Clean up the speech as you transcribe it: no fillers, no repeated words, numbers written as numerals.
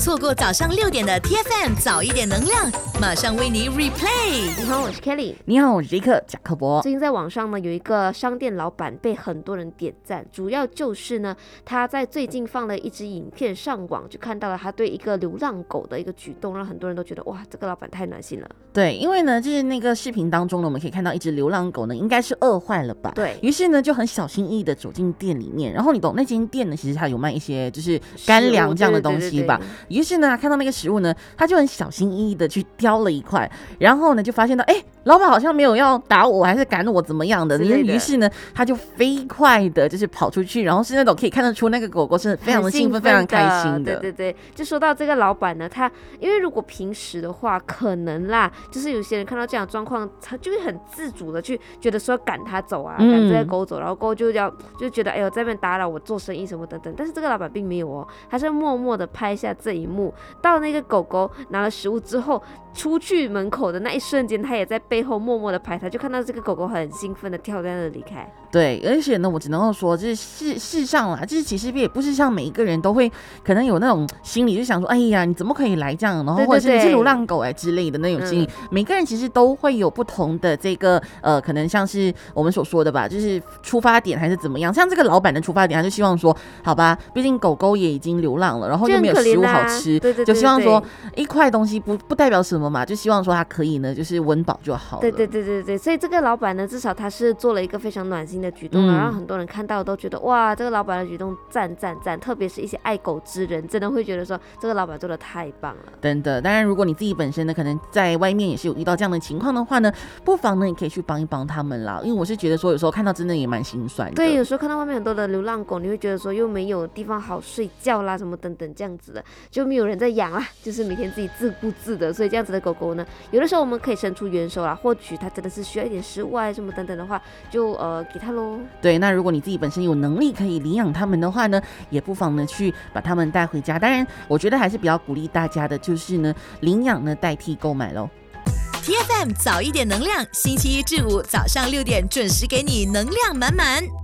错过早上6点的 TFM 早一点能量，马上为你 replay。 你好，我是 Kelly。 你好，我是杰克贾克伯。 最近在网上呢，有一个商店老板被很多人点赞，主要就是呢，他在最近放了一支影片上网，就看到了他对一个流浪狗的一个举动，让很多人都觉得哇，这个老板太暖心了。 对，因为呢，就是那个视频当中呢，我们可以看到一只流浪狗呢，应该是饿坏了吧？ 对于是呢，就很小心翼翼的走进店里面，然后你懂那间店呢，其实它有卖一些就是干粮这样的东西吧。于是呢，看到那个食物呢，他就很小心翼翼的去挑了一块，然后呢，就发现到，老板好像没有要打我，还是赶我怎么样的。于是呢，他就飞快的，就是跑出去，然后是那种可以看得出那个狗狗是非常的兴奋、非常开心的。 对，就说到这个老板呢，他因为如果平时的话，可能啦，就是有些人看到这样的状况，他就会很自主的去觉得说赶他走啊，赶这个狗走，然后狗就觉得哎呦在那边打扰我做生意什么等等。但是这个老板并没有哦，他是默默的拍下这一幕，到那个狗狗拿了食物之后，出去门口的那一瞬间，他也在背后默默的拍他，就看到这个狗狗很兴奋的跳在那离开。 对，而且呢，我只能够说，就是事实上啦，就是其实也不是像每一个人都会可能有那种心理，就想说，哎呀，你怎么可以来这样，然后或者是你是流浪狗之类的那种心理，每个人其实都会有不同的这个可能像是我们所说的吧，就是出发点还是怎么样。像这个老板的出发点，他就希望说，好吧，毕竟狗狗也已经流浪了，然后又没有食物好吃，就希望说一块东西不代表什么嘛，就希望说他可以呢，就是温饱就好了。 对，所以这个老板呢，至少他是做了一个非常暖心的举动，让很多人看到都觉得哇，这个老板的举动赞，特别是一些爱狗之人，真的会觉得说这个老板做的太棒了。 真的，当然如果你自己本身呢，可能在外面也是有遇到这样的情况的话呢，不妨呢，你可以去帮一帮他们啦，因为我是觉得说有时候看到真的也蛮心酸的。 对，有时候看到外面很多的流浪狗，你会觉得说又没有地方好睡觉啦，什么等等这样子的，就没有人在养啦，就是每天自己自顾自的，所以这样子的狗狗呢，有的时候我们可以伸出援手啦，或许它真的是需要一点食物啊什么等等的话，就给它咯。 对，那如果你自己本身有能力可以领养他们的话呢，也不妨呢去把他们带回家。当然，我觉得还是比较鼓励大家的，就是呢领养呢代替购买咯。 TFM 早一点能量，星期一至五早上6点准时给你能量满满。